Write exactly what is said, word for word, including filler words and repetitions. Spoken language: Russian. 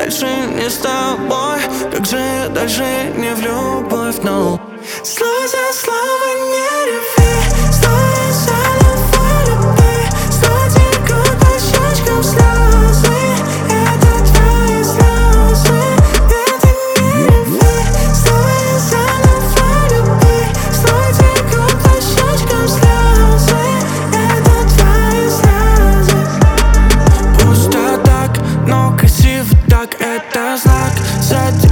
дальше не с тобой? Как же я дальше не в любовь, no. Слово за слово не реви, слово за любовь люби. Снова текут по щечкам слезы, это твои слезы. Это не реви, слово за любовь люби. Снова текут по щечкам слезы, это твои слезы. Пусто так, но красиво так, это знак. Сзади